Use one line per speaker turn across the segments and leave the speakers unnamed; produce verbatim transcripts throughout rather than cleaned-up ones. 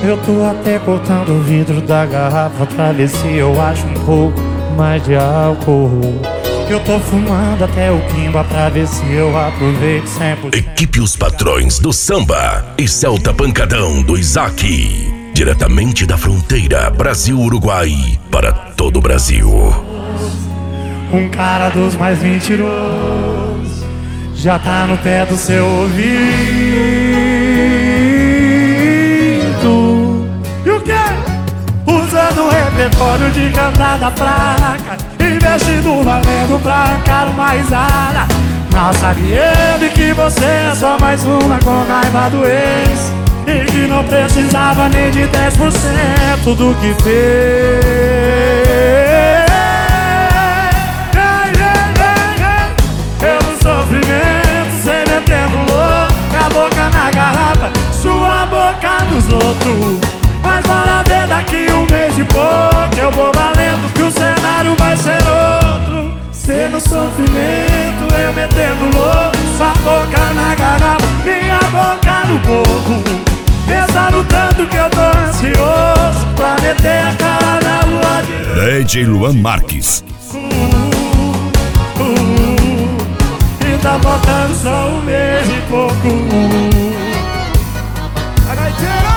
Eu tô até cortando o vidro da garrafa pra ver se eu acho um pouco mais de álcool. Eu tô fumando até o quimba pra ver se eu aproveito cem por cento.
Equipe Os Patrões do Samba e Celta Pancadão do Isaac. Diretamente da fronteira Brasil-Uruguai para todo o Brasil.
Um cara dos mais mentirosos já tá no pé do seu ouvido. E o quê? Usando o repertório de cantada fraca, investindo valendo pra arrancar uma risada. Mal sabe ele que você é só mais uma com raiva do ex, e que não precisava nem de dez por cento do que fez. Pelo sofrimento, cê metendo louco, a boca na garrafa, sua boca nos outros. Mas bora ver daqui um mês e pouco, eu vou valendo que o cenário vai ser outro. Cê no sofrimento, eu metendo louco, sua boca na garrafa, minha boca no boco. Pensando tanto que eu tô ansioso pra meter a cara na lua de
D J Luan Marques.
uh, uh, E tá faltando só um mês e pouco. A gaiteira!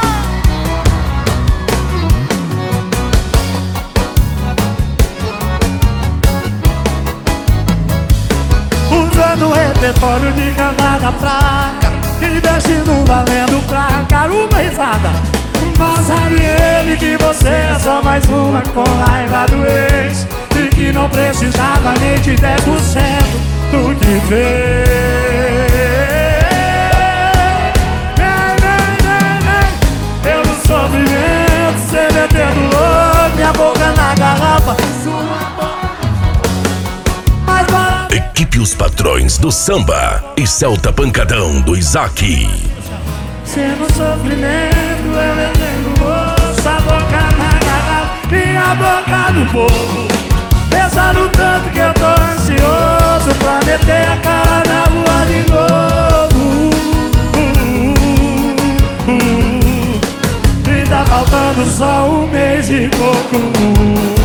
Usando o repertório de cantada fraca, investindo valendo pra arrancar uma risada. Mas sabe ele que você é só mais uma com raiva do ex, e que não precisava nem de dez por cento do que fez. Eu no sofrimento, cê metendo louco, minha boca na garrafa, sua boca. Mas para...
Equipe Os Patrões do Samba e Celta Pancadão do Isaac.
Cê no sofrimento, eu metendo louco, a boca na garrafa, minha boca no povo. Pensando tanto que eu tô ansioso pra meter a cara na rua de novo. uh, uh, uh, uh. E tá faltando só um mês e pouco.